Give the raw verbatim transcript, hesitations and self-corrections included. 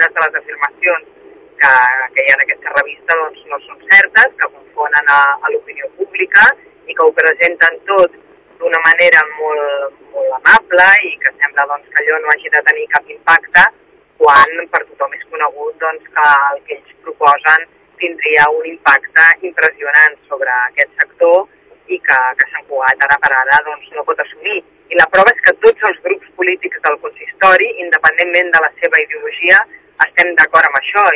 moltes de les afirmacions que, que hi ha en aquesta revista doncs, no són certes, que confonen a, a l'opinió pública i que ho presenten tot d'una manera molt, molt amable i que sembla doncs, que allò no hagi de tenir cap impacte quan per tothom és conegut doncs, que el que ells proposen tindria un impacte impressionant sobre aquest sector i que, que Sant Cugat ara per ara doncs, no pot assumir. I la prova és que tots els grups polítics del consistori, independentment de la seva ideologia, estem d'acord amb això